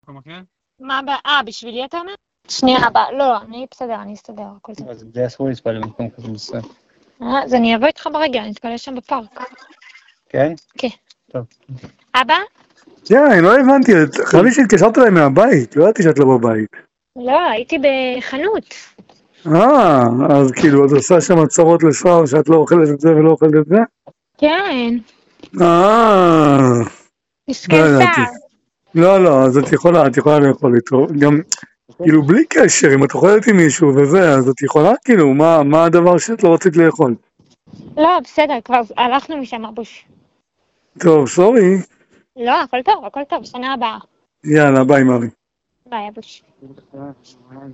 מה הבא? בשבילי אתה אומר? שנייה הבאה. לא, אני בסדר, אני אסתדר, הכל טוב. אז זה אסור להתפלל במקום כזה מסוים. אז אני אבוא איתך ברגע, אני אתפלל שם בפארק. כן? כן. טוב. אבא? אני לא הבנתי, חשבתי שהתקשרת אליי מהבית, לא ידעתי שאת לא בבית. לא, הייתי בחנות. אז כאילו, את עושה שם הצהרות לשר שאת לא אוכלת את זה ולא אוכלת את זה? כן. לא מסכן ידעתי. שר. לא, אז את יכולה לאכול איתו, גם, כאילו, בלי קשר, אם את אוכלת עם מישהו וזה, אז את יכולה, כאילו, מה הדבר שאת לא רצית לאכול? לא, בסדר, כבר הלכנו משם אבוש. טוב, סורי. לא, הכל טוב, שנה הבאה. יאללה, ביי מרי. ביי אבוש.